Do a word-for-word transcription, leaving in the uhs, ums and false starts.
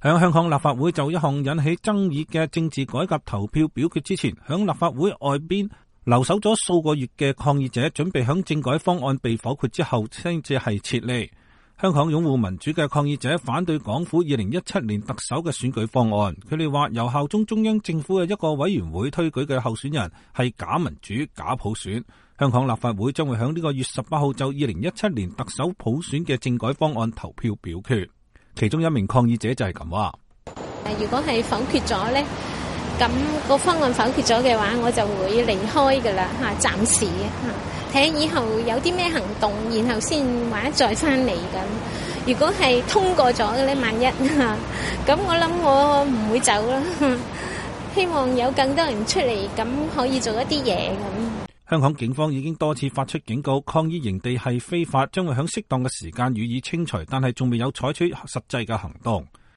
喺香港立法會就一項引起爭議嘅政治改革投票表決之前，響立法會外邊留守咗數個月嘅抗議者，準備響政改方案被否決之後先至係撤離。香港擁護民主嘅抗議者反對港府二零一七年特首嘅選舉方案，佢哋話由效忠中央政府嘅一個委員會推舉嘅候選人係假民主、假普選。香港立法會將會響呢個月十八號就二零一七年特首普選嘅政改方案投票表決。其中一名抗議者就係咁話： 如果係否決咗呢，咁個方案否決咗嘅話，我就會離開噶啦吓，暫時吓，睇下以後有啲咩行動，然後先或者再翻嚟咁。如果係通過咗嘅咧，萬一吓，咁我諗我唔會走啦。希望有更多人出嚟，咁可以做一啲嘢咁。 香港警方已經多次發出警告，抗議營地係非法，將會喺適當嘅時間予以清除，但係仲未有採取實際嘅行動。